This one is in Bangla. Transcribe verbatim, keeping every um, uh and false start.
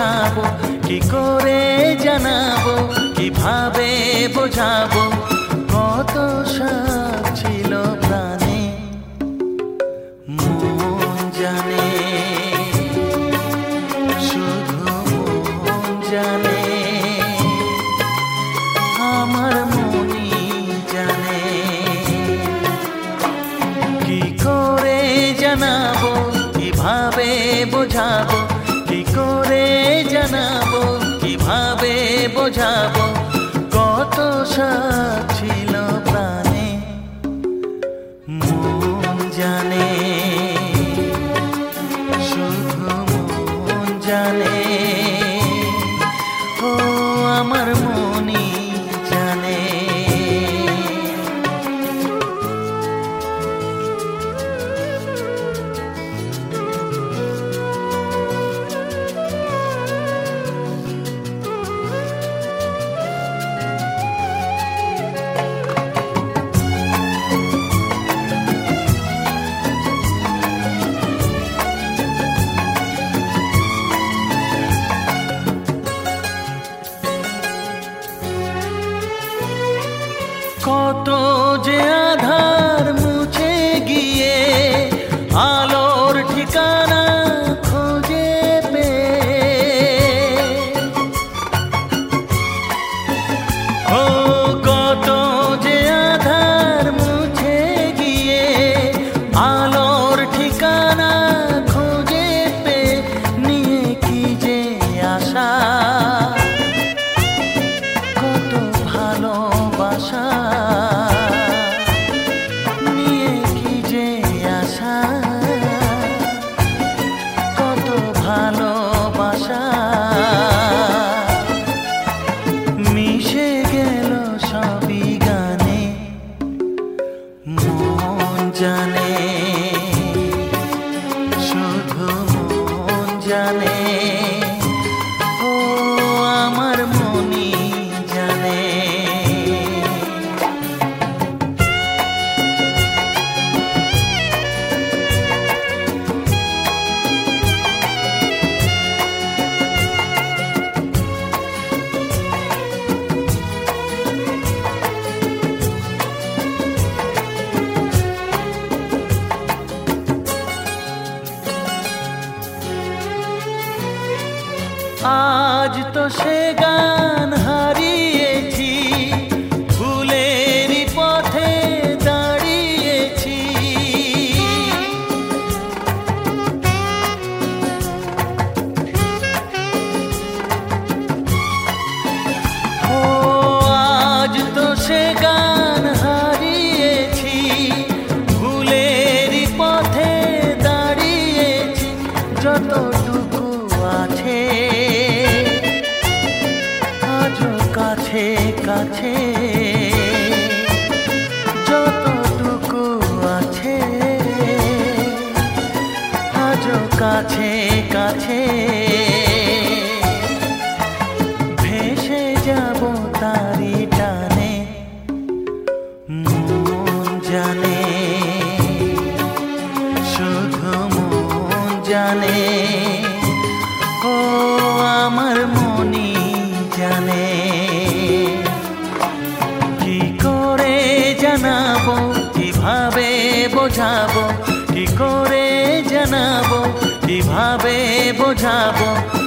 বোঝাবো কি করে জানাবো কিভাবে বোঝাবো কত শখ ছিল প্রাণে মন জানে শুধু মন জানে আমার মনই জানে কি করে জানাবো কিভাবে বোঝাবো কি করে জানাবো কিভাবে বোঝাবো কত শখ ছিল প্রাণে মন জানে শুধু মন জানে ও আমার মনই জানে কত যে আধার মুছে গিয়ে আলোর ঠিকানা খোঁজে পেয়ে ও কত যে আধার মুছে গিয়ে আলোর ঠিকানা খোঁজে পেয়ে নিয়ে কি যে আশা কত ভালোবাসা নিয়ে কি যে আশা কত ভালোবাসা মিশে গেল সবই গানে মন জানে শুধু মন জানে ও আমার মনই জানে আজ তো সে গান হারিয়েছি ভুলেরই পথে দাঁড়িয়েছি ও আজ তো সে গান হারিয়েছি ভুলেরই পথে দাঁড়িয়েছি যতটুকু আছে আজও কাছে কাছে যতটুকু আছে আজও কাছে কাছে ভেসে যাব তারি টানে মন জানে শুধু মন জানে ও আমার মনই জানে কি করে জানাবো কিভাবে বোঝাবো কি করে জানাবো কিভাবে বোঝাবো